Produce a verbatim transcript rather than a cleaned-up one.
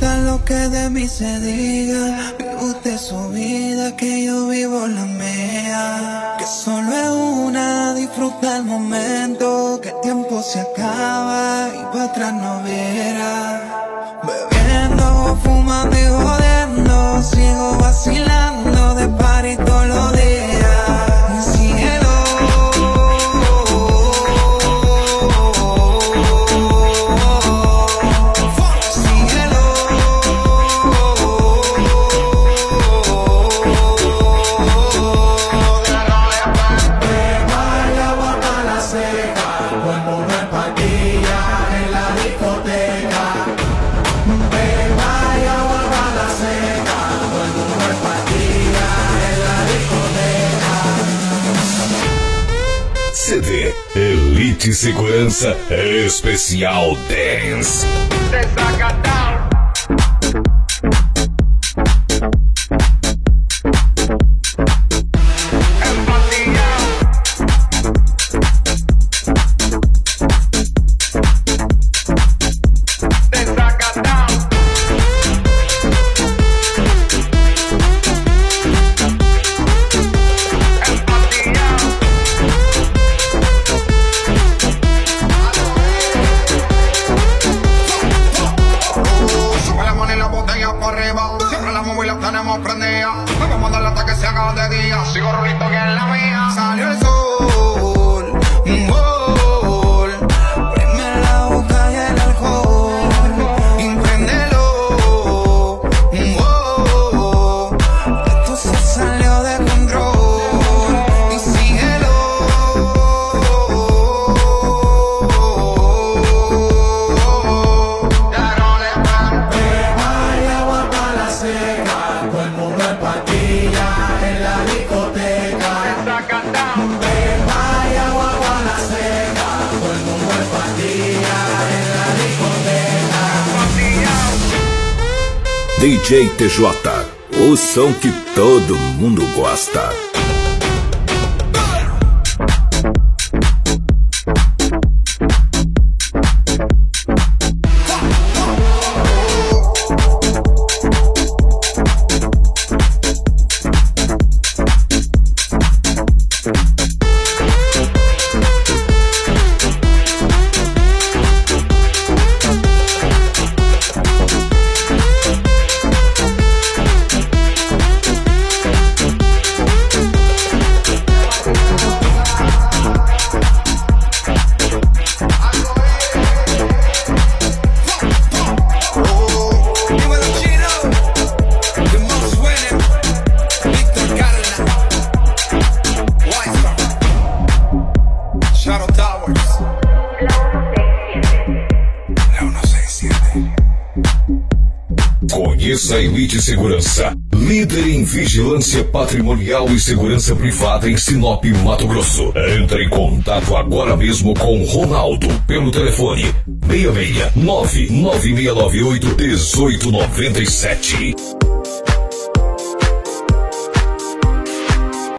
importa lo que de mí se diga, vive usted su vida, que yo vivo la mía. Que solo es una, disfruta el momento, que el tiempo se acaba y para atrás no verá. Bebiendo, fumando y jodiendo, sigo vacilando de party todos los días. Cielo, cielo, beba y agua para la seca, todo el mundo en patilla en la discoteca. Beba y agua para la seca, todo el mundo en patilla en la discoteca. C D Elite Segurança Especial Dance. Siempre la móvil la tenemos prendida. Me vamos a darle hasta que se haga de día. Sigo rolito que es la mía. salió el sol, un gol, prende la boca y el alcohol, impréndelo, un gol, esto se salió de control, y síguelo. Beba y agua para la seca, todo el mundo en patilla en la discoteca. Beba y agua para la seca, todo el mundo en patilla en la discoteca. D J T J, o som que todo mundo gosta. Conheça a Elite Segurança, líder em vigilância patrimonial e segurança privada em Sinop, Mato Grosso. Entre em contato agora mesmo com Ronaldo pelo telefone seis seis nove nove seis nove oito um oito nove sete.